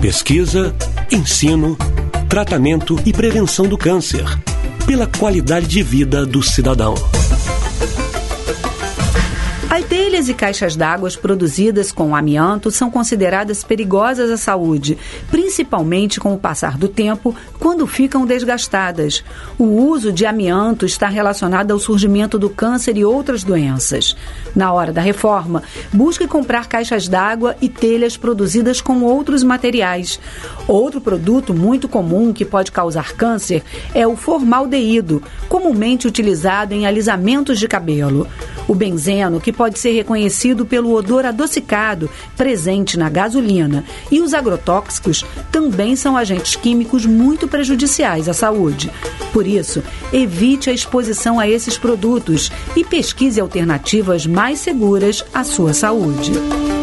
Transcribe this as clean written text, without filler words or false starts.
Pesquisa, ensino, tratamento e prevenção do câncer, pela qualidade de vida do cidadão. As telhas e caixas d'água produzidas com amianto são consideradas perigosas à saúde, principalmente com o passar do tempo, quando ficam desgastadas. O uso de amianto está relacionado ao surgimento do câncer e outras doenças. Na hora da reforma, busque comprar caixas d'água e telhas produzidas com outros materiais. Outro produto muito comum que pode causar câncer é o formaldeído, comumente utilizado em alisamentos de cabelo. O benzeno, que pode ser reconhecido pelo odor adocicado presente na gasolina, e os agrotóxicos também são agentes químicos muito prejudiciais à saúde. Por isso, evite a exposição a esses produtos e pesquise alternativas mais seguras à sua saúde.